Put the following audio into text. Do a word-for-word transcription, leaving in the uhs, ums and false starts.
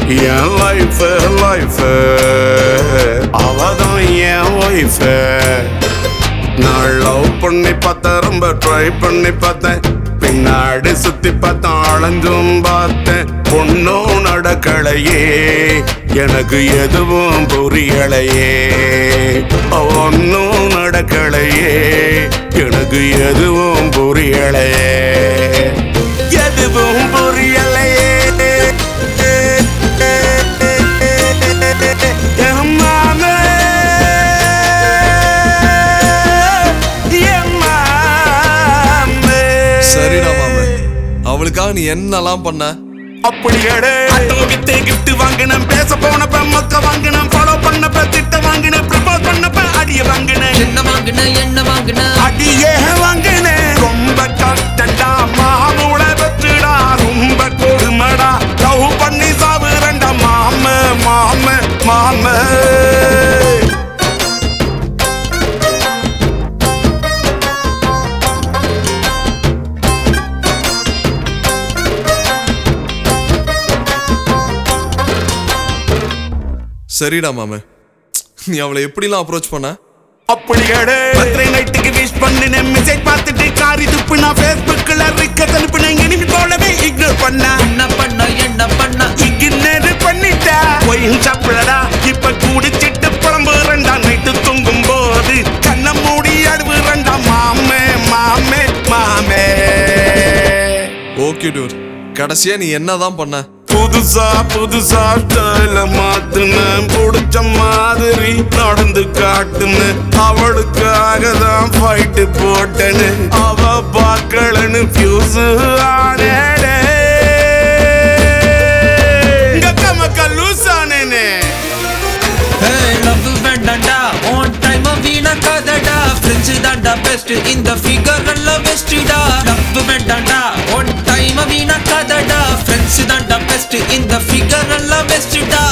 என் life life அவதான் என் wife. நான் love பண்ணி பார்த்தேன், ரொம்ப ட்ரை பண்ணி பார்த்தேன், பின்னாடி சுத்தி பார்த்தேன், அலைஞ்சும் பார்த்தேன், பொண்ணும் நடக்கலையே, எனக்கு எதுவும் புரியலையே, ஒன்னும் நடக்கலையே, எனக்கு எதுவும் புரியலையே, எதுவும் புரியலையே. சரிடா மாமே, அவளுக்காக நீ என்னெல்லாம் பண்ண? அப்படி வித்து கிஃப்ட் வாங்கினேன், பேச போனப்ப மொக்க வாங்கினேன், ஃபாலோ பண்ணப்ப திட்ட வாங்கினேன், ப்ரப்போஸ் பண்ணப்ப அடிய வாங்கினேன், என்ன வாங்கின என்ன வாங்கின அடியே வாங்கினேன். ரொம்ப கஷ்டண்டா மாமூள பெற்றுடா, ரொம்ப கொடுமடா, லவ் பண்ணி சாவுறண்டா மாம மாம மாம. சரிடா மாமே, நீ அவளை எப்படிலாம் அப்ரோச் பண்ண? அப்படி பர்த்டே நைட்டுக்கு விஷ் பண்ணினேன், மெசேஜ் பார்த்துட்டு காரி துப்புனா, ஃபேஸ்புக்ல ரிக்வெஸ்ட் அனுப்புனேன், இனிமே போலவே இக்னோர் பண்ண. என்ன பண்ண என்ன பண்ண இக்னோர் பண்ணிட்டா ஒயின் சாப்பிடடா, இப்ப குடிச்சிட்டு புலம்புறண்டா, நைட்டு தூங்கும் போது கண்ண மூடி அழுவுறண்டா மாமே மாமே மாமே. ஓகே டூர், கடைசியா நீ என்னதான் பண்ண? புதுசா புதுசா ஸ்டைல மாத்துனேன், புடிச்ச மாதிரி நடந்து காட்டுனேன், அவளுக்காக தான் ஃபைட்டு போட்டேன்னு, அவ பார்க்கலன்னு ஃபியூஸ் ஆனேடே, கமக்க லூஸ் ஆனேனே. லவ் வேண்டாண்டா ஒன் டைம் வீணா காதடா, ஃப்ரெண்ட்ஸ் தாண்டா பெஸ்ட் இந்த ஃபிகர் நல்ல பெஸ்ட்டா. லவ் வேண்டாண்டா ஒன் டைம் வீணா காதடா, ஃப்ரெண்ட்ஸ் தாண்டா பெஸ்ட் இந்த ஃபிகர் நல்ல பெஸ்ட்டா.